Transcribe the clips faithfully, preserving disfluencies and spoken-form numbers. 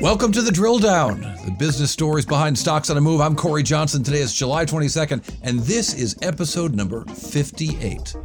Welcome to the Drill Down, the business stories behind stocks on a move. I'm Corey Johnson. Today is July twenty-second, and this is episode number fifty-eight.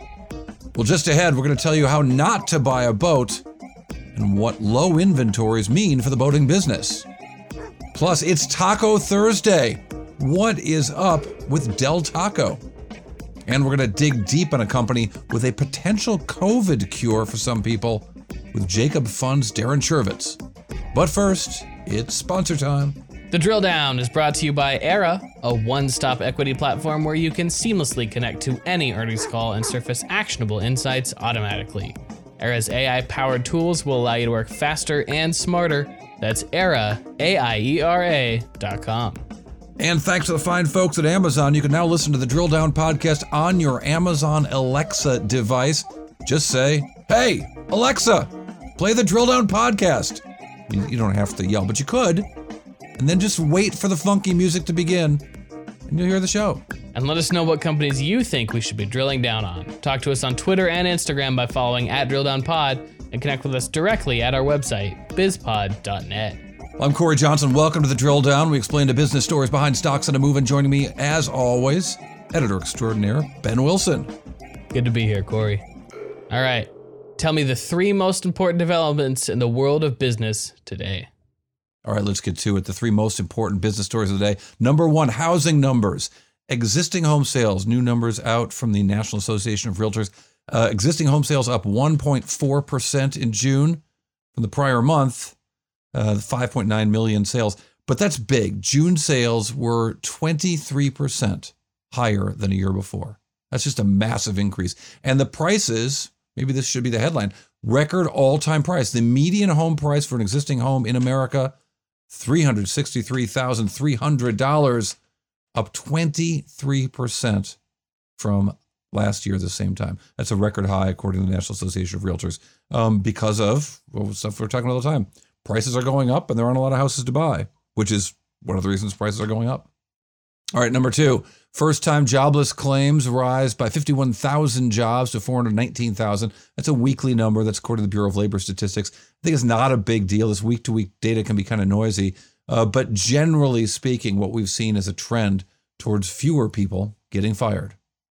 Well, just ahead, we're going to tell you how not to buy a boat and what low inventories mean for the boating business. Plus, it's Taco Thursday. What is up with Del Taco? And we're going to dig deep on a company with a potential COVID cure for some people with Jacob Fund's Darren Chervitz. But first, it's sponsor time. The Drill Down is brought to you by Era, a one-stop equity platform where you can seamlessly connect to any earnings call and surface actionable insights automatically. Era's A I-powered tools will allow you to work faster and smarter. That's Era, A I E R A dot com. And thanks to the fine folks at Amazon, you can now listen to the Drill Down podcast on your Amazon Alexa device. Just say, "Hey, Alexa, play the Drill Down podcast." You don't have to yell, but you could. And then just wait for the funky music to begin, and you'll hear the show. And let us know what companies you think we should be drilling down on. Talk to us on Twitter and Instagram by following at DrillDownPod, and connect with us directly at our website, biz pod dot net. I'm Corey Johnson. Welcome to the Drill Down. We explain the business stories behind stocks on a move, and joining me, as always, editor extraordinaire, Ben Wilson. Good to be here, Corey. All right. Tell me the three most important developments in the world of business today. All right, let's get to it. The three most important business stories of the day. Number one, housing numbers. Existing home sales, new numbers out from the National Association of Realtors. Uh, existing home sales up one point four percent in June from the prior month, uh, five point nine million sales. But that's big. June sales were twenty-three percent higher than a year before. That's just a massive increase. And the prices, maybe this should be the headline, record all-time price. The median home price for an existing home in America, three hundred sixty-three thousand three hundred dollars, up twenty-three percent from last year at the same time. That's a record high according to the National Association of Realtors, um, because of well, stuff we're talking about all the time. Prices are going up and there aren't a lot of houses to buy, which is one of the reasons prices are going up. All right, number two, first-time jobless claims rise by fifty-one thousand jobs to four hundred nineteen thousand. That's a weekly number. That's according to the Bureau of Labor Statistics. I think it's not a big deal. This week-to-week data can be kind of noisy. Uh, but generally speaking, what we've seen is a trend towards fewer people getting fired.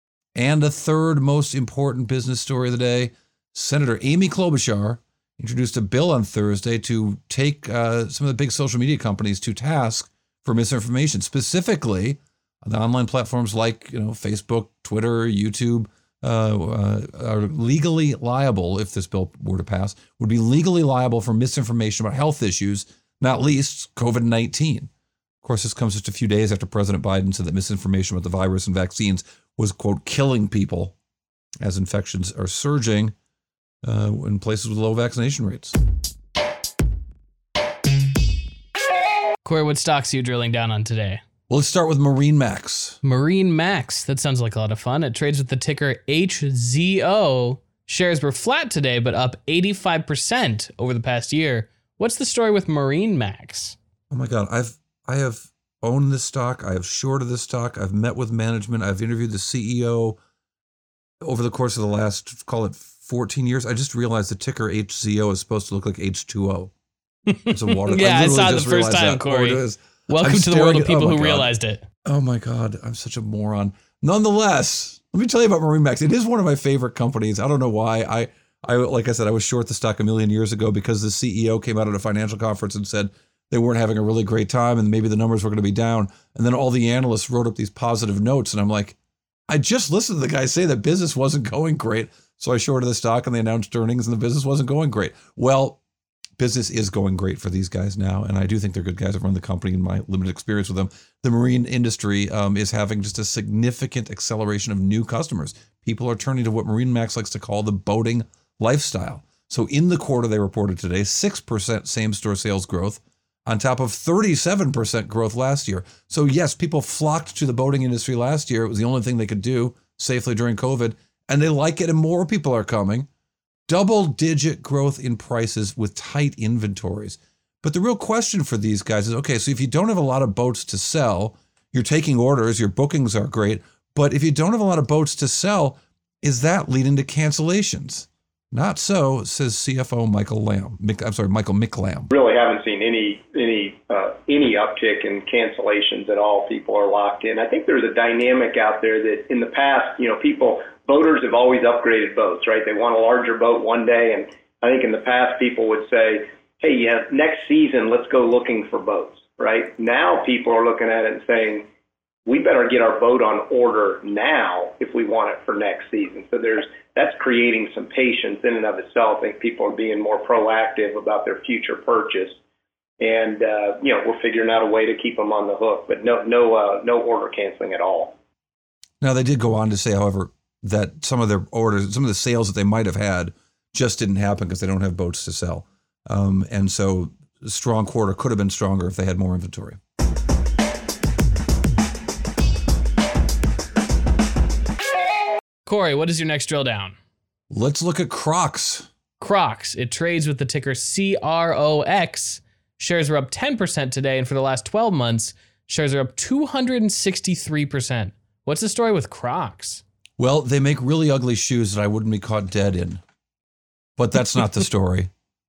And the third most important business story of the day, Senator Amy Klobuchar introduced a bill on Thursday to take uh, some of the big social media companies to task for misinformation, specifically on the online platforms like you know Facebook, Twitter, YouTube, uh, uh, are legally liable, if this bill were to pass, would be legally liable for misinformation about health issues, not least COVID nineteen. Of course, this comes just a few days after President Biden said that misinformation about the virus and vaccines was, quote, killing people as infections are surging uh, in places with low vaccination rates. Corey, what stocks are you drilling down on today? Well, let's start with MarineMax. MarineMax. That sounds like a lot of fun. It trades with the ticker H Z O. Shares were flat today, but up eighty-five percent over the past year. What's the story with MarineMax? Oh my God, I've I have owned this stock. I have shorted this stock. I've met with management. I've interviewed the C E O over the course of the last, call it fourteen years. I just realized the ticker H Z O is supposed to look like H two O. It's a water. yeah, I, I saw it the first time, that. Corey. Oh, Welcome I'm to the world of at, people oh who God. realized it. Oh my God, I'm such a moron. Nonetheless, let me tell you about MarineMax. It is one of my favorite companies. I don't know why. I, I like I said, I was short the stock a million years ago because the C E O came out at a financial conference and said they weren't having a really great time and maybe the numbers were going to be down. And then all the analysts wrote up these positive notes. And I'm like, I just listened to the guy say that business wasn't going great. So I shorted the stock and they announced earnings and the business wasn't going great. Well, business is going great for these guys now. And I do think they're good guys. I've run the company in my limited experience with them. The marine industry um, is having just a significant acceleration of new customers. People are turning to what MarineMax likes to call the boating lifestyle. So in the quarter they reported today, six percent same-store sales growth on top of thirty-seven percent growth last year. So yes, people flocked to the boating industry last year. It was the only thing they could do safely during COVID. And they like it and more people are coming. Double-digit growth in prices with tight inventories. But the real question for these guys is, okay, so if you don't have a lot of boats to sell, you're taking orders, your bookings are great, but if you don't have a lot of boats to sell, is that leading to cancellations? Not so, says C F O Michael Lamb. Mick, I'm sorry, Michael McLamb. Really haven't seen any any uh, any uptick in cancellations at all. People are locked in. I think there's a dynamic out there that in the past, you know, people, boaters have always upgraded boats, right? They want a larger boat one day, and I think in the past people would say, hey, yeah, next season, let's go looking for boats, right? Now people are looking at it and saying, we better get our boat on order now if we want it for next season. So there's that's creating some patience in and of itself. I think people are being more proactive about their future purchase, and uh, you know, we're figuring out a way to keep them on the hook. But no, no, uh, no order canceling at all. Now they did go on to say, however, that some of their orders, some of the sales that they might have had, just didn't happen because they don't have boats to sell, um, and so a strong quarter could have been stronger if they had more inventory. Corey, what is your next drill down? Let's look at Crocs. Crocs. It trades with the ticker C R O X. Shares are up ten percent today, and for the last twelve months, shares are up two hundred sixty-three percent. What's the story with Crocs? Well, they make really ugly shoes that I wouldn't be caught dead in. But that's not the story.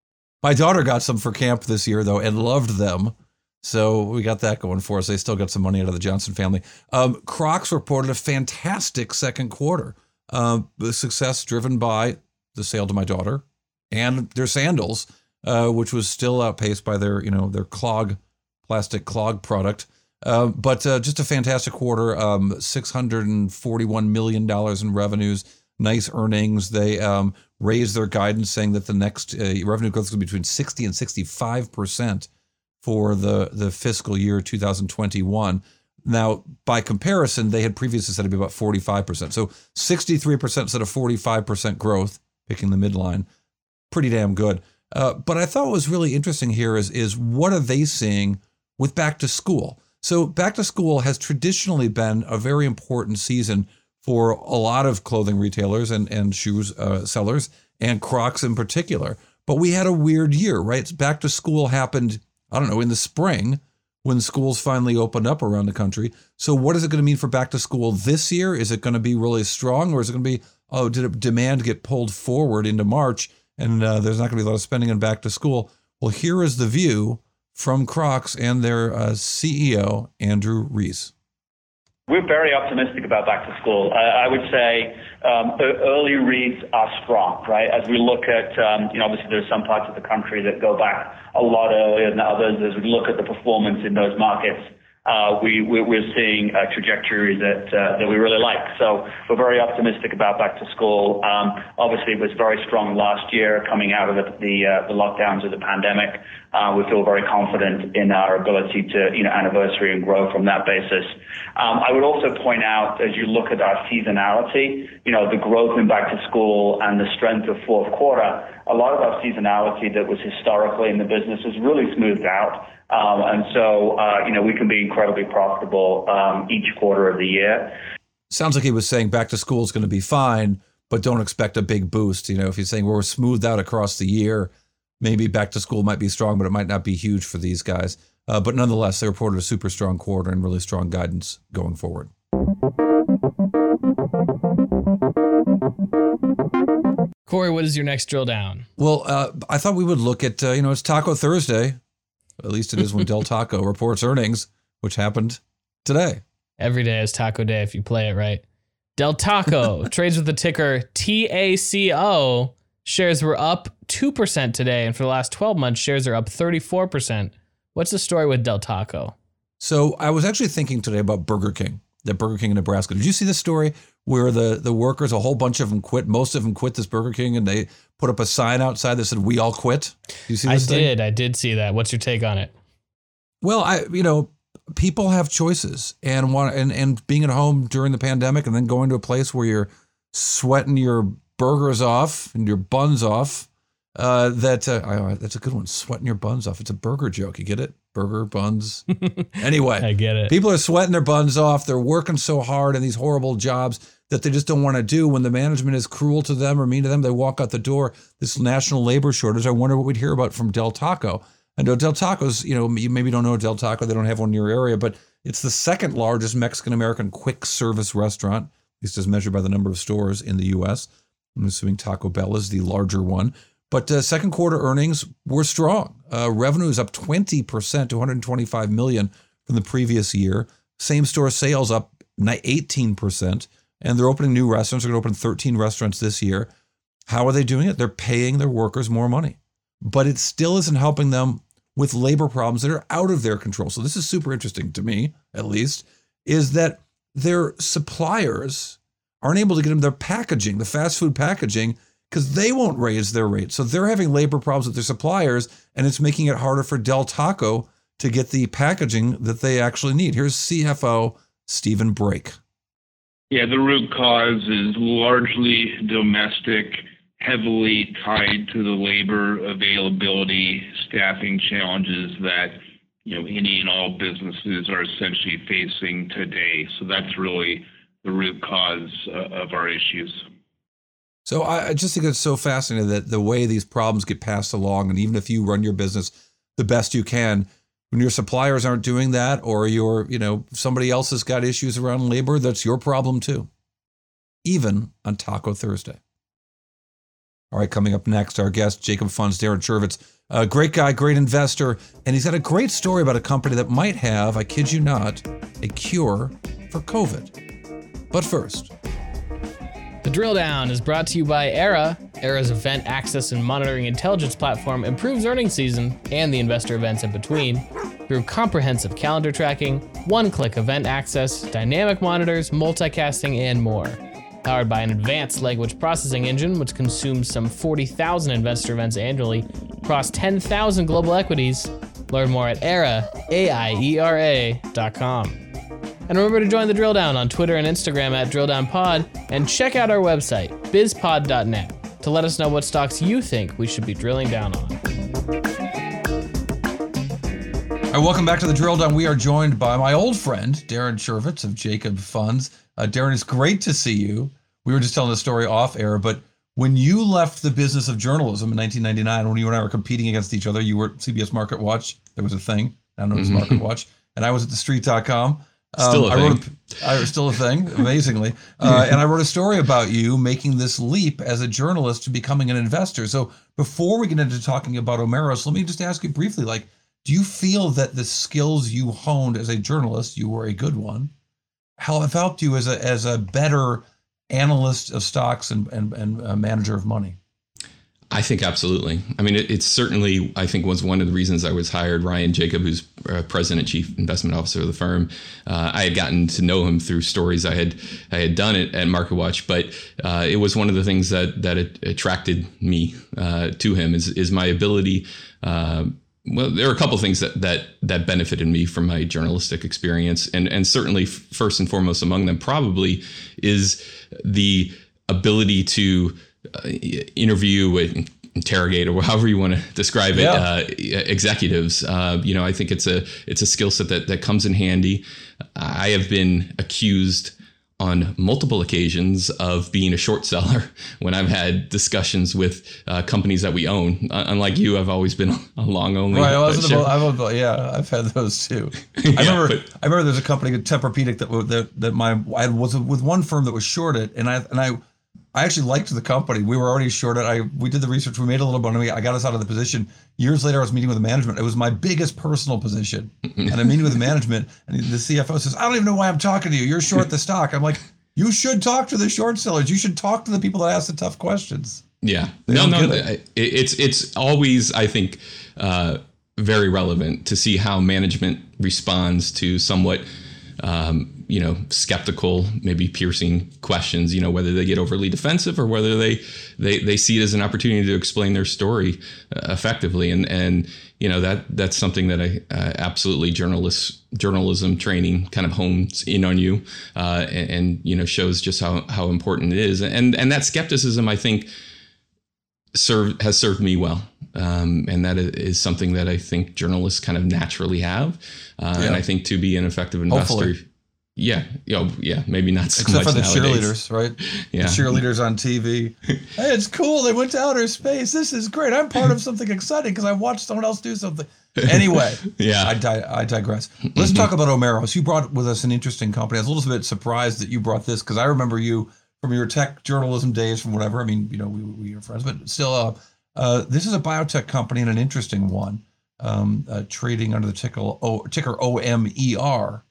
My daughter got some for camp this year, though, and loved them. So we got that going for us. They still got some money out of the Johnson family. Um, Crocs reported a fantastic second quarter. Uh, the success driven by the sale to my daughter and their sandals, uh, which was still outpaced by their, you know, their clog, plastic clog product. Uh, but uh, just a fantastic quarter, um, six hundred forty-one million dollars in revenues, nice earnings. They um, raised their guidance saying that the next uh, revenue growth is going to be between sixty and sixty-five percent for the, the fiscal year two thousand twenty-one. Now, by comparison, they had previously said it'd be about forty-five percent. So sixty-three percent instead of forty-five percent growth, picking the midline. Pretty damn good. Uh, but I thought what was really interesting here is, is what are they seeing with back to school? So back to school has traditionally been a very important season for a lot of clothing retailers and, and shoes uh, sellers, and Crocs in particular. But we had a weird year, right? Back to school happened, I don't know, in the spring, when schools finally opened up around the country. So what is it going to mean for back to school this year? Is it going to be really strong, or is it going to be, oh, did demand get pulled forward into March and uh, there's not going to be a lot of spending on back to school? Well, here is the view from Crocs and their uh, C E O, Andrew Rees. We're very optimistic about back to school. I, I would say um, early reads are strong, right? As we look at, um, you know, obviously there's some parts of the country that go back a lot earlier than others. As we look at the performance in those markets, uh, we, we're seeing a trajectory that uh, that we really like. So we're very optimistic about back to school. Um, obviously, it was very strong last year coming out of the the, uh, the lockdowns of the pandemic. Uh, we feel very confident in our ability to, you know, anniversary and grow from that basis. Um, I would also point out, as you look at our seasonality, you know, the growth in back to school and the strength of fourth quarter, a lot of our seasonality that was historically in the business has really smoothed out. Um, and so, uh, you know, we can be incredibly profitable um, each quarter of the year. Sounds like he was saying back to school is going to be fine, but don't expect a big boost. You know, if he's saying we're smoothed out across the year, maybe back to school might be strong, but it might not be huge for these guys. Uh, but nonetheless, they reported a super strong quarter and really strong guidance going forward. Corey, what is your next drill down? Well, uh, I thought we would look at, uh, you know, it's Taco Thursday. At least it is when Del Taco reports earnings, which happened today. Every day is Taco Day if you play it right. Del Taco trades with the ticker T A C O. Shares were up two percent today, and for the last twelve months, shares are up thirty-four percent. What's the story with Del Taco? So I was actually thinking today about Burger King, the Burger King in Nebraska. Did you see this story where the, the workers, a whole bunch of them quit, most of them quit this Burger King, and they put up a sign outside that said, "We all quit"? Did you see this I thing? did. I did see that. What's your take on it? Well, I, you know, people have choices, and want and, and being at home during the pandemic and then going to a place where you're sweating your burgers off and your buns off. Uh, that uh, I, that's a good one. Sweating your buns off. It's a burger joke. You get it? Burger buns. Anyway, I get it. People are sweating their buns off. They're working so hard in these horrible jobs that they just don't want to do. When the management is cruel to them or mean to them, they walk out the door. This national labor shortage. I wonder what we'd hear about from Del Taco. I know Del Taco's, you know, you maybe don't know Del Taco. They don't have one in your area, but it's the second largest Mexican-American quick service restaurant, at least as measured by the number of stores in the U S. I'm assuming Taco Bell is the larger one. But uh, second quarter earnings were strong. Uh, revenue is up twenty percent to one hundred twenty-five million dollars from the previous year. Same store sales up eighteen percent. And they're opening new restaurants. They're going to open thirteen restaurants this year. How are they doing it? They're paying their workers more money. But it still isn't helping them with labor problems that are out of their control. So this is super interesting to me, at least, is that their suppliers aren't able to get them their packaging, the fast food packaging, because they won't raise their rates. So they're having labor problems with their suppliers, and it's making it harder for Del Taco to get the packaging that they actually need. Here's C F O Stephen Brake. Yeah, the root cause is largely domestic, heavily tied to the labor availability, staffing challenges that, you know, any and all businesses are essentially facing today. So that's really the root cause uh, of our issues. So I, I just think it's so fascinating that the way these problems get passed along, and even if you run your business the best you can, when your suppliers aren't doing that, or your, you know, somebody else has got issues around labor, that's your problem too, even on Taco Thursday. All right, coming up next, our guest, Jacob Funds, Darren Chervitz, a great guy, great investor, and he's got a great story about a company that might have, I kid you not, a cure for COVID. But first, The Drill Down is brought to you by Era. Era's event access and monitoring intelligence platform improves earnings season and the investor events in between through comprehensive calendar tracking, one-click event access, dynamic monitors, multicasting, and more. Powered by an advanced language processing engine, which consumes some forty thousand investor events annually across ten thousand global equities. Learn more at Era, A I E R A dot com. And remember to join the Drill Down on Twitter and Instagram at DrillDownPod, and check out our website, biz pod dot net, to let us know what stocks you think we should be drilling down on. All right, welcome back to the Drill Down. We are joined by my old friend, Darren Chervitz of Jacob Funds. Uh, Darren, it's great to see you. We were just telling the story off air, but when you left the business of journalism in nineteen ninety-nine, when you and I were competing against each other, you were at C B S Market Watch. There was a thing. I don't know, it was mm-hmm. Market Watch. And I was at the street dot com. Um, still a I thing. Wrote a, I, still a thing, amazingly. Uh, and I wrote a story about you making this leap as a journalist to becoming an investor. So before we get into talking about Omeros, let me just ask you briefly, like, do you feel that the skills you honed as a journalist, you were a good one, have helped you as a as a better analyst of stocks and, and, and a manager of money? I think absolutely. I mean, it, it's certainly, I think, was one of the reasons I was hired. Ryan Jacob, who's uh, president and chief investment officer of the firm, uh, I had gotten to know him through stories I had I had done at, at MarketWatch, but uh, it was one of the things that that it attracted me uh, to him is is my ability. Uh, well, there are a couple of things that that that benefited me from my journalistic experience, and and certainly first and foremost among them probably is the ability to Uh, interview and interrogate, or however you want to describe it, yeah. uh, executives. Uh, you know, I think it's a it's a skill set that that comes in handy. I have been accused on multiple occasions of being a short seller when I've had discussions with uh, companies that we own. Uh, unlike you, I've always been a long only. Right, I wasn't about, I was, yeah, I've had those too. I yeah, remember but, I remember there's a company, Tempur-Pedic, that that that my I was with one firm that was shorted, and I and I. I actually liked the company. We were already shorted. I we did the research. We made a little money. I got us out of the position. Years later, I was meeting with the management. It was my biggest personal position. And I'm meeting with the management, and the C F O says, "I don't even know why I'm talking to you. You're short the stock." I'm like, "You should talk to the short sellers. You should talk to the people that ask the tough questions." Yeah. They no, no. It. It's it's always, I think, uh, very relevant to see how management responds to somewhat Um, you know, skeptical, maybe piercing questions, you know, whether they get overly defensive or whether they, they, they see it as an opportunity to explain their story uh, effectively. And, and, you know, that, that's something that I uh, absolutely journalist, journalism training kind of hones in on you uh, and, and, you know, shows just how, how important it is. And, and that skepticism, I think, serve, has served me well. Um, and that is something that I think journalists kind of naturally have. Uh, yeah. And I think to be an effective investor, Hopefully. yeah, you know, yeah, maybe not so Except much for the nowadays. cheerleaders, right? Yeah. The cheerleaders on T V. Hey, it's cool. They went to outer space. This is great. I'm part of something exciting because I watched someone else do something. Anyway, yeah, I, di- I digress. Let's talk about Omeros. You brought with us an interesting company. I was a little bit surprised that you brought this because I remember you from your tech journalism days, from whatever. I mean, you know, we, we are friends, but still, uh, uh, this is a biotech company and an interesting one, um, uh, trading under the ticker, o, ticker O M E R.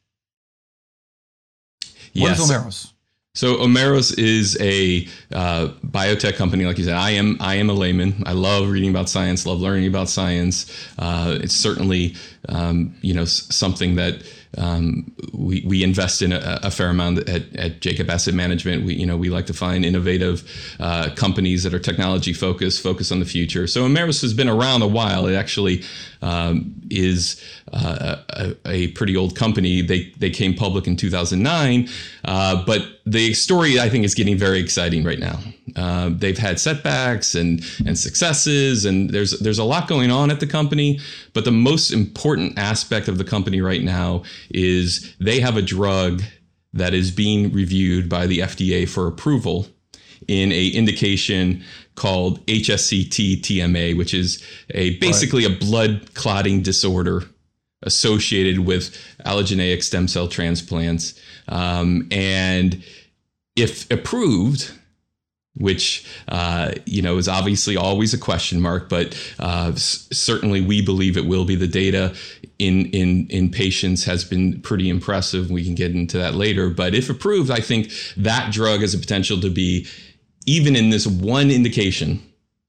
What Yes. is Omeros? So Omeros is a uh, biotech company, like you said. I am I am a layman. I love reading about science, love learning about science. Uh, it's certainly um, you know s- something that um, we we invest in a, a fair amount at, at Jacob Asset Management. We you know we like to find innovative uh, companies that are technology focused, focused on the future. So Omeros has been around a while. It actually um, is uh, a, a pretty old company. They they came public in two thousand nine, uh, but the story, I think, is getting very exciting right now. Uh, they've had setbacks and and successes, and there's there's a lot going on at the company. But the most important aspect of the company right now is they have a drug that is being reviewed by the F D A for approval in a indication called H S C T T M A, which is a basically right. a blood clotting disorder associated with allogeneic stem cell transplants. Um, and if approved, which, uh, you know, is obviously always a question mark, but uh, s- certainly we believe it will be. The data in, in, in patients has been pretty impressive. We can get into that later. But if approved, I think that drug has a potential to be, even in this one indication,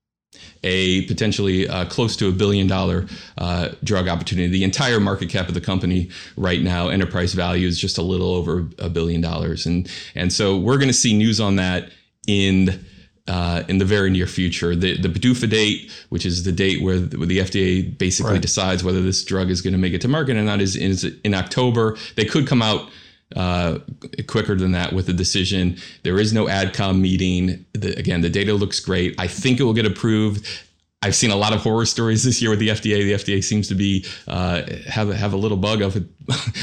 a potentially uh, close to a billion dollar uh, drug opportunity. The entire market cap of the company right now, enterprise value, is just a little over a billion dollars. And and so we're going to see news on that in uh, in the very near future. The the B D U F A date, which is the date where the, where the F D A basically right. decides whether this drug is going to make it to market or not, is, is in October. They could come out Uh, quicker than that with a decision. There is no AdCom meeting. The, again, the data looks great. I think it will get approved. I've seen a lot of horror stories this year with the F D A. The F D A seems to be uh, have have a little bug of it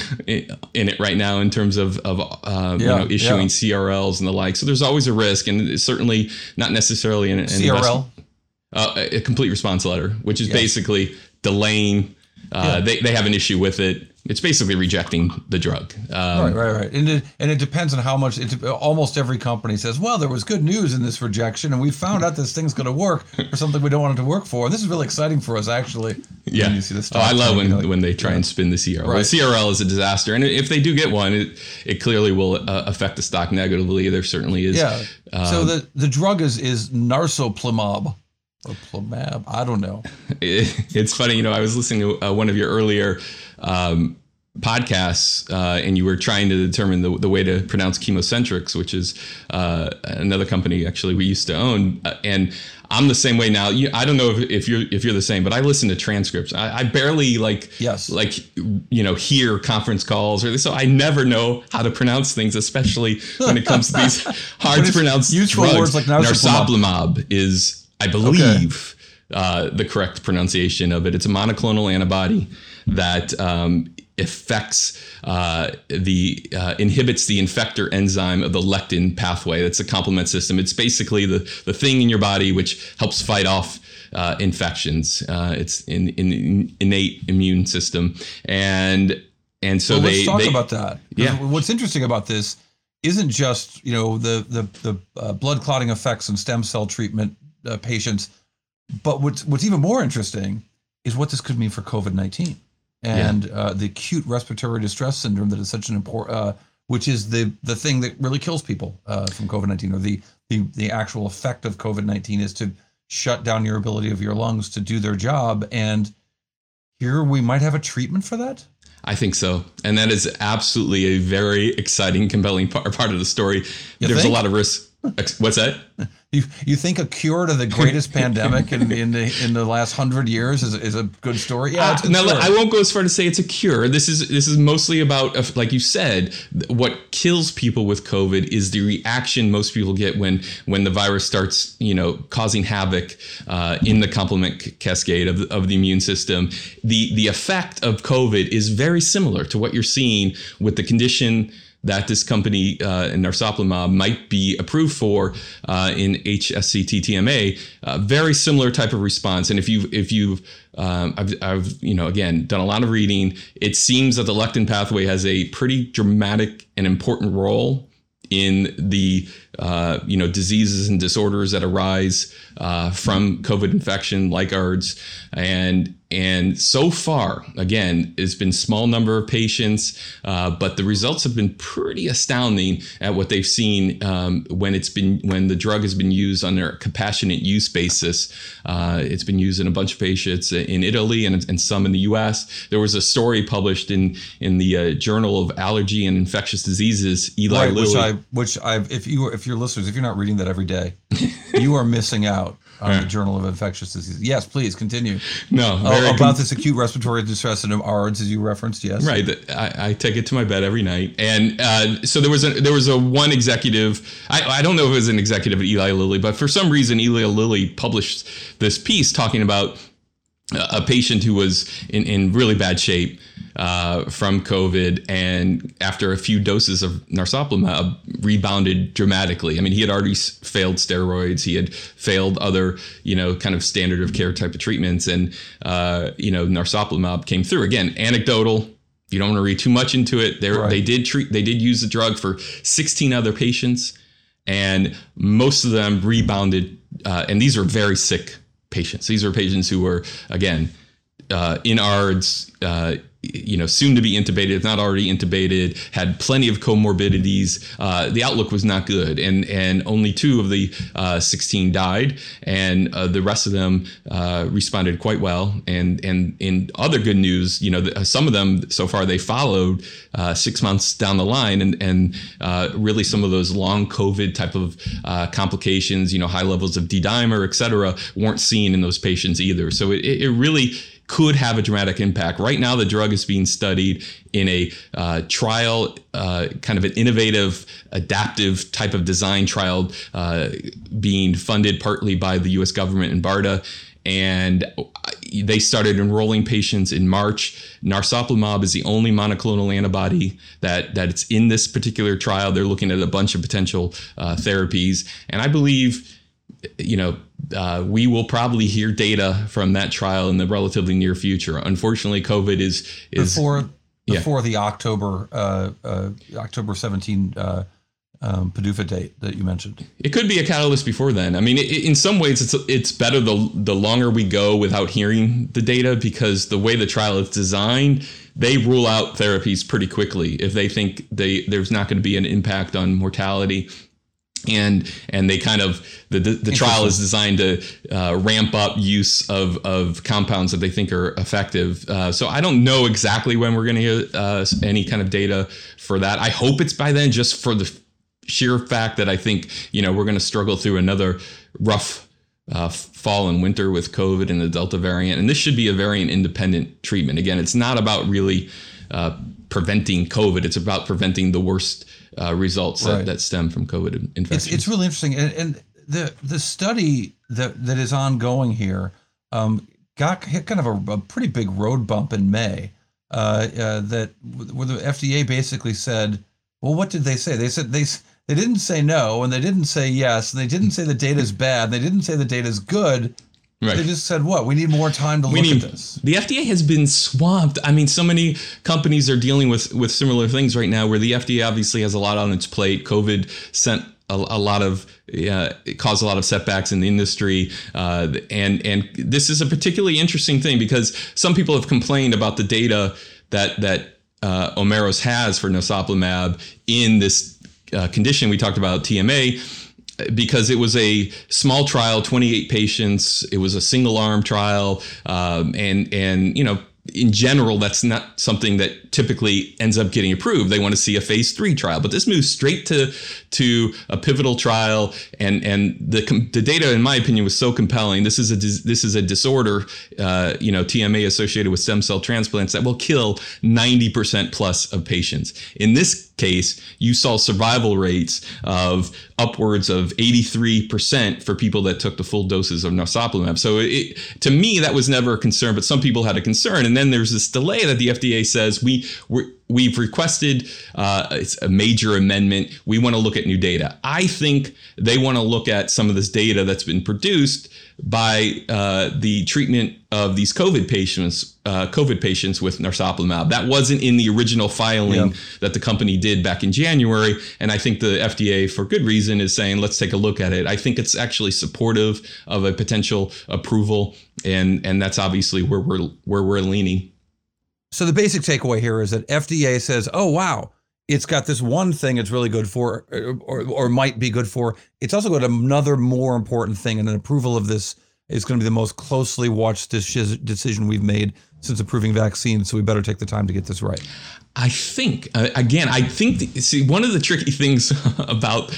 in it right now in terms of of uh, yeah, you know issuing yeah. C R Ls and the like. So there's always a risk, and it's certainly not necessarily an, an C R L, uh, a complete response letter, which is yes. basically delaying. Uh, yeah. They they have an issue with it. It's basically rejecting the drug. Um, right, right, right. And it, and it depends on how much, it, almost every company says, well, there was good news in this rejection, and we found out this thing's going to work for something we don't want it to work for. And this is really exciting for us, actually. Yeah. You see this oh, I love when, like, when they try yeah. and spin the C R L. Right. The C R L is a disaster. And if they do get one, it, it clearly will uh, affect the stock negatively. There certainly is. Yeah. Um, so the, the drug is, is narsoplimab. Or Plumab, I don't know. It's funny, you know, I was listening to uh, one of your earlier um, podcasts, uh, and you were trying to determine the, the way to pronounce ChemoCentryx, which is uh, another company actually we used to own. Uh, and I'm the same way now. You, I don't know if, if you're if you're the same, but I listen to transcripts. I, I barely like yes. like you know hear conference calls or so. I never know how to pronounce things, especially when it comes to these hard to pronounce useful drugs. Words like narsoplimab is, I believe, okay. uh, the correct pronunciation of it. It's a monoclonal antibody that um, affects uh, the uh, inhibits the infector enzyme of the lectin pathway. That's a complement system. It's basically the the thing in your body which helps fight off uh, infections. Uh, it's in, in, in innate immune system, and and so well, they let's talk they, about that. Yeah. What's interesting about this isn't just you know the the the uh, blood clotting effects and stem cell treatment uh, patients, but what's what's even more interesting is what this could mean for COVID nineteen. And yeah. uh, the acute respiratory distress syndrome that is such an important, uh, which is the the thing that really kills people uh, from COVID nineteen, or the, the the actual effect of COVID nineteen is to shut down your ability of your lungs to do their job. And here we might have a treatment for that. I think so. And that is absolutely a very exciting, compelling part, part of the story. You There's think? a lot of risk. What's that? You you think a cure to the greatest pandemic in, in the in the last hundred years is is a good story? Yeah. It's Uh, now, sure. I won't go as far to say it's a cure. This is this is mostly about, uh, like you said, what kills people with COVID is the reaction most people get when when the virus starts, you know, causing havoc uh, in the complement cascade of the, of the immune system. The the effect of COVID is very similar to what you're seeing with the condition that this company, uh, narsoplimab, might be approved for uh, in H S C T T M A. Uh, very similar type of response. And if you if you've um, I've, I've you know again done a lot of reading, it seems that the lectin pathway has a pretty dramatic and important role in the uh, you know diseases and disorders that arise uh, from COVID infection, like A R D S, and and so far, again, it's been small number of patients, uh, but the results have been pretty astounding at what they've seen um, when it's been when the drug has been used on a compassionate use basis. Uh, it's been used in a bunch of patients in Italy and, and some in the U S. There was a story published in in the uh, Journal of Allergy and Infectious Diseases, Eli right, Lilly. Which I, which I, if you, if your listeners, if you're not reading that every day, you are missing out on the Journal of Infectious Diseases. Yes, please continue. No, oh, about con- this acute respiratory distress and A R D S, as you referenced. Yes, right. I, I take it to my bed every night, and uh, so there was a there was a one executive. I, I don't know if it was an executive at Eli Lilly, but for some reason Eli Lilly published this piece talking about a patient who was in, in really bad shape uh, from COVID, and after a few doses of narsoplimab, rebounded dramatically. I mean, he had already failed steroids, he had failed other, you know, kind of standard of care type of treatments, and uh, you know, narsoplimab came through. Again, anecdotal. You don't want to read too much into it. They right. they did treat, they did use the drug for sixteen other patients, and most of them rebounded. Uh, and these are very sick patients. These are patients who were, again, uh, in A R D S, uh, you know, soon to be intubated, if not already intubated, had plenty of comorbidities. Uh, the outlook was not good, and and only two of the uh, sixteen died, and uh, the rest of them uh, responded quite well. And and in other good news, you know, the, some of them so far they followed uh, six months down the line, and and uh, really some of those long COVID type of uh, complications, you know, high levels of D-dimer, et cetera, weren't seen in those patients either. So it, it really could have a dramatic impact. Right now, the drug is being studied in a uh, trial, uh, kind of an innovative, adaptive type of design trial uh, being funded partly by the U S government and BARDA. And they started enrolling patients in March. Narsoplimab is the only monoclonal antibody that, that it's in this particular trial. They're looking at a bunch of potential uh, therapies. And I believe, you know, Uh, we will probably hear data from that trial in the relatively near future. Unfortunately, COVID is is before before yeah. the October uh, uh, October seventeenth uh, um, P D U F A date that you mentioned. It could be a catalyst before then. I mean, it, in some ways, it's it's better the the longer we go without hearing the data, because the way the trial is designed, they rule out therapies pretty quickly if they think they there's not going to be an impact on mortality. And and they kind of the the, the trial is designed to uh, ramp up use of of compounds that they think are effective. Uh, so I don't know exactly when we're going to get uh, any kind of data for that. I hope it's by then, just for the sheer fact that I think, you know, we're going to struggle through another rough uh, fall and winter with COVID and the Delta variant. And this should be a variant independent treatment. Again, it's not about really uh, preventing COVID. It's about preventing the worst Uh, results right. that, that stem from COVID infection. It's, it's really interesting, and, and the the study that that is ongoing here um, got hit kind of a, a pretty big road bump in May. Uh, uh, that where the F D A basically said, "Well, what did they say? They said they they didn't say no, and they didn't say yes, and they didn't say the data is bad, and they didn't say the data is good." Right. They just said, what? We need more time to we look need, at this. The F D A has been swamped. I mean, so many companies are dealing with, with similar things right now, where the F D A obviously has a lot on its plate. COVID sent a, a lot of, uh, it caused a lot of setbacks in the industry. Uh, and, and this is a particularly interesting thing, because some people have complained about the data that, that uh, Omeros has for narsoplimab in this uh, condition we talked about, T M A, because it was a small trial, twenty-eight patients. It was a single arm trial. Um, and, and, you know, in general, that's not something that typically ends up getting approved. They want to see a phase three trial, but this moves straight to to a pivotal trial, and and the the data, in my opinion, was so compelling. This is a this is a disorder, uh, you know, T M A associated with stem cell transplants, that will kill ninety percent plus of patients. In this case, you saw survival rates of upwards of eighty-three percent for people that took the full doses of narsoplimab. So it, to me, that was never a concern, but some people had a concern. And then there's this delay that the F D A says we we're, we've requested uh, it's a major amendment. We want to look at new data. I think they want to look at some of this data that's been produced by uh, the treatment of these COVID patients, uh, COVID patients with narsoplimab. That wasn't in the original filing yeah. that the company did back in January. And I think the F D A, for good reason, is saying, let's take a look at it. I think it's actually supportive of a potential approval. And, and that's obviously where we're, where we're leaning. So the basic takeaway here is that F D A says, oh, wow, it's got this one thing it's really good for, or, or might be good for. It's also got another more important thing, and an approval of this is going to be the most closely watched decision we've made since approving vaccines. So we better take the time to get this right. I think, uh, again, I think, the, see, one of the tricky things about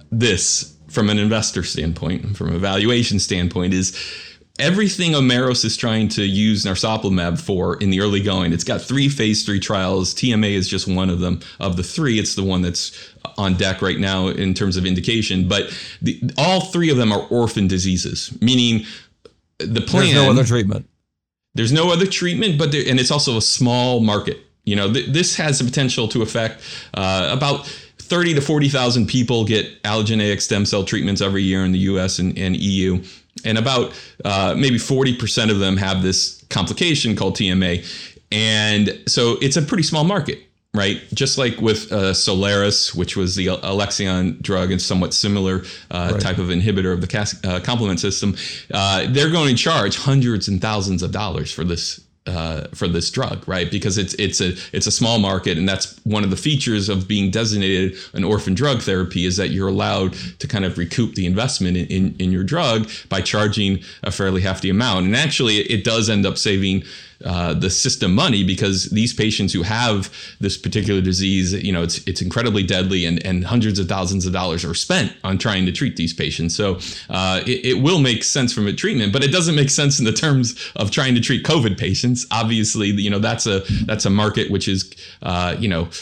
this from an investor standpoint, from a valuation standpoint, is everything Omeros is trying to use narsoplimab for in the early going. It's got three phase three trials. T M A is just one of them. Of the three, it's the one that's on deck right now in terms of indication. But the, all three of them are orphan diseases, meaning the plan. There's no other treatment. There's no other treatment, but there, and it's also a small market. You know, th- this has the potential to affect uh, about thirty to forty thousand people get allogeneic stem cell treatments every year in the U S and, and E U. And about uh, maybe forty percent of them have this complication called T M A. And so it's a pretty small market, right? Just like with uh, Solaris, which was the Alexion drug and somewhat similar uh, right. type of inhibitor of the cas- uh, complement system, uh, they're going to charge hundreds and thousands of dollars for this Uh, for this drug, right? Because it's it's a it's a small market, and that's one of the features of being designated an orphan drug therapy, is that you're allowed to kind of recoup the investment in, in, in your drug by charging a fairly hefty amount. And actually, it does end up saving uh, the system money, because these patients who have this particular disease, you know, it's it's incredibly deadly, and, and hundreds of thousands of dollars are spent on trying to treat these patients. So uh, it, it will make sense from a treatment, but it doesn't make sense in the terms of trying to treat COVID patients. Obviously, you know, that's a that's a market which is, uh, you know,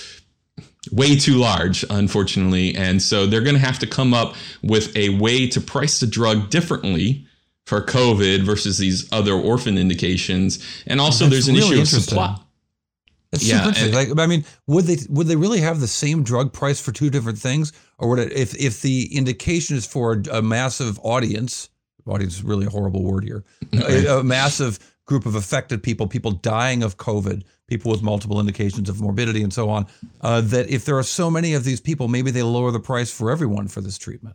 way too large, unfortunately. And so they're going to have to come up with a way to price the drug differently for COVID versus these other orphan indications. And also, That's there's an really issue of supply. That's yeah, super interesting. and, like, I mean, would they would they really have the same drug price for two different things, or would it, if if the indication is for a, a massive audience, audience is really a horrible word here, a, a massive group of affected people, people dying of COVID, people with multiple indications of morbidity and so on, uh, that if there are so many of these people, maybe they lower the price for everyone for this treatment.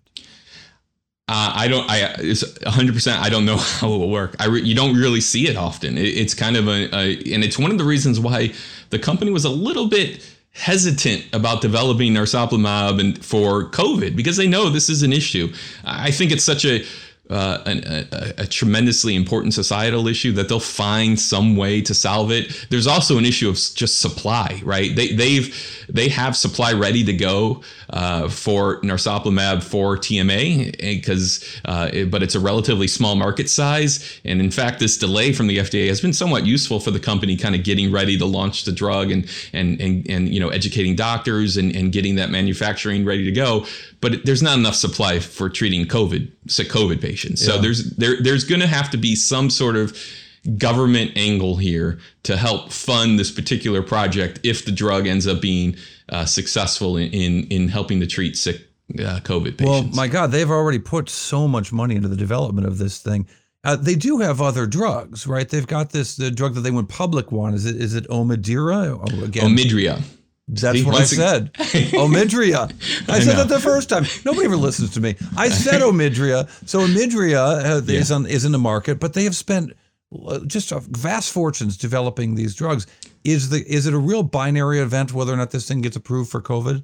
Uh, I don't, I, it's one hundred percent, I don't know how it will work. I re, you don't really see it often. It, it's kind of a, a, and it's one of the reasons why the company was a little bit hesitant about developing narsoplimab and for COVID, because they know this is an issue. I think it's such a, Uh, an, a, a tremendously important societal issue that they'll find some way to solve it. There's also an issue of just supply, right? They they've they have supply ready to go uh, for narsoplimab for T M A, because uh, it, but it's a relatively small market size, and in fact, this delay from the F D A has been somewhat useful for the company, kind of getting ready to launch the drug and and and and you know, educating doctors and and getting that manufacturing ready to go. But there's not enough supply for treating COVID, sick COVID patients. So yeah. there's there there's going to have to be some sort of government angle here to help fund this particular project if the drug ends up being uh, successful in, in in helping to treat sick uh, COVID patients. Well, my God, they've already put so much money into the development of this thing. Uh, they do have other drugs, right? They've got this the drug that they went public on. Is it is it Omidria? Oh, again, Omidria. That's what I said. Omidria. I, I said that the first time. Nobody ever listens to me. I said Omidria. So Omidria uh, yeah. is on is in the market, but they have spent just vast fortunes developing these drugs. Is the is it a real binary event whether or not this thing gets approved for COVID?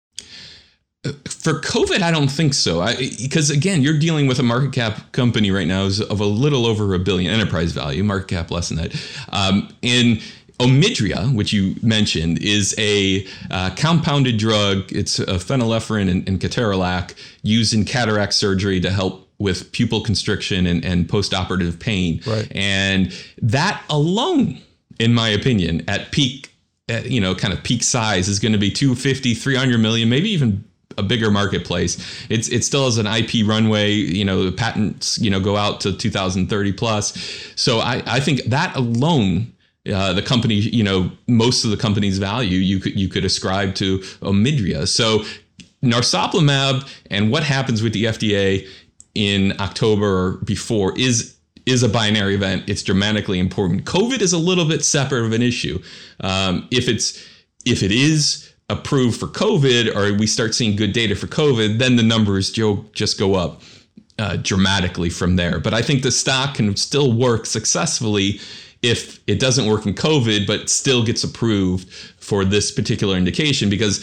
For COVID, I don't think so. I, because again, you're dealing with a market cap company right now of a little over a billion enterprise value, market cap less than that, um, and Omidria, which you mentioned, is a uh, compounded drug. It's a phenylephrine and, and ketorolac used in cataract surgery to help with pupil constriction and, and postoperative pain. Right. And that alone, in my opinion, at peak, at, you know, kind of peak size, is going to be two hundred fifty, three hundred million, maybe even a bigger marketplace. It's it still has an I P runway, you know, the patents, you know, go out to two thousand thirty plus. So I, I think that alone uh, the company, you know, most of the company's value you could you could ascribe to Omidria. So narsoplimab and what happens with the F D A in October or before is is a binary event. It's dramatically important. COVID is a little bit separate of an issue. Um, if it's if it is approved for COVID, or we start seeing good data for COVID, then the numbers just go up uh, dramatically from there. But I think the stock can still work successfully if it doesn't work in COVID, but still gets approved for this particular indication, because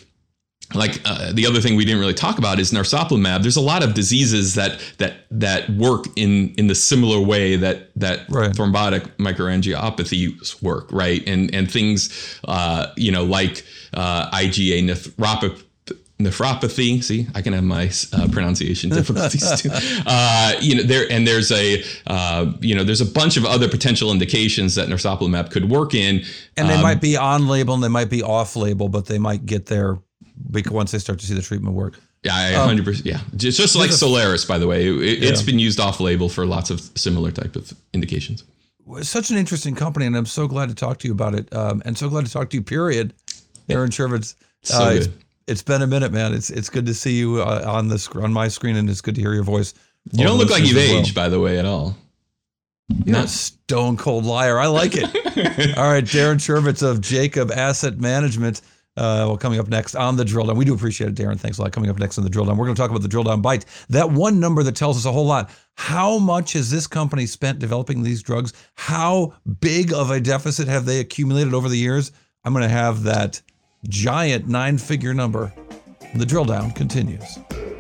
like uh, the other thing we didn't really talk about is narsoplimab. There's a lot of diseases that that that work in in the similar way that that right. thrombotic microangiopathies work, right? And and things uh, you know like uh, IgA nephropathy. Nephropathy. See, I can have my uh, pronunciation difficulties too. Uh, you know, there and there's a uh, you know there's a bunch of other potential indications that narsoplimab could work in, and they um, might be on label and they might be off label, but they might get there once they start to see the treatment work. Yeah, one hundred percent. Yeah, just, just like Solaris, by the way, it, yeah. it's been used off label for lots of similar type of indications. It's such an interesting company, and I'm so glad to talk to you about it, um, and so glad to talk to you. Period, Aaron Chervitz. So uh, good. It's, it's been a minute, man. It's it's good to see you uh, on the sc- on my screen, and it's good to hear your voice. You don't look like you've well. aged, by the way, at all. You're a stone cold liar. I like it. All right, Darren Chervitz of Jacob Asset Management. Uh, well, coming up next on the Drill Down. We do appreciate it, Darren. Thanks a lot. Coming up next on the Drill Down, we're going to talk about the Drill Down Bite. That one number that tells us a whole lot. How much has this company spent developing these drugs? How big of a deficit have they accumulated over the years? I'm going to have that giant nine-figure number. The Drill Down continues.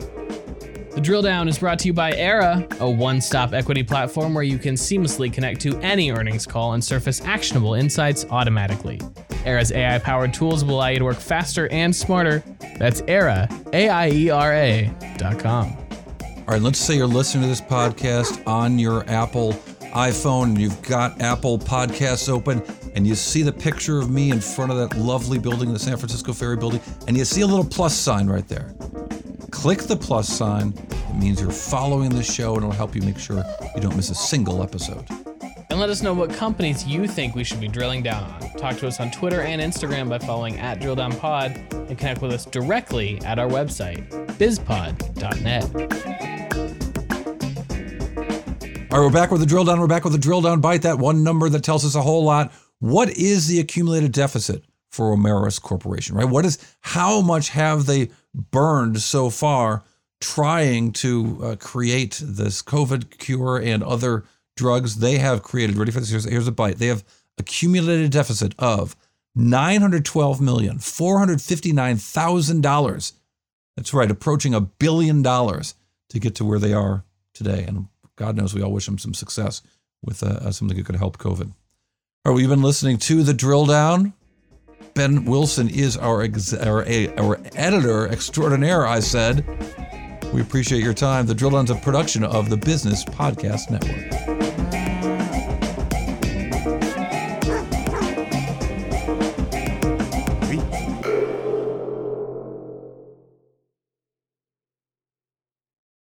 The Drill Down is brought to you by Era, a one-stop equity platform where you can seamlessly connect to any earnings call and surface actionable insights automatically. Era's A I-powered tools will allow you to work faster and smarter. That's Era, A I E R A dot com. All right, let's say you're listening to this podcast on your Apple iPhone and you've got Apple Podcasts open and you see the picture of me in front of that lovely building, the San Francisco Ferry Building, and you see a little plus sign right there. Click the plus sign. It means you're following the show, and it'll help you make sure you don't miss a single episode. And let us know what companies you think we should be drilling down on. Talk to us on Twitter and Instagram by following at DrillDownPod, and connect with us directly at our website, bizpod dot net. All right, we're back with the Drill Down. We're back with the Drill Down Bite, that one number that tells us a whole lot. What is the accumulated deficit for Omeros Corporation, right? What is, how much have they burned so far trying to uh, create this COVID cure and other drugs they have created? Ready for this? Here's, here's a bite. They have accumulated deficit of nine hundred twelve million four hundred fifty-nine thousand dollars. That's right, approaching a billion dollars to get to where they are today. And God knows we all wish them some success with uh, something that could help COVID. All right, we've been listening to The Drill Down. Ben Wilson is our, ex- our, our editor extraordinaire, I said. We appreciate your time. The Drill Down's a production of the Business Podcast Network.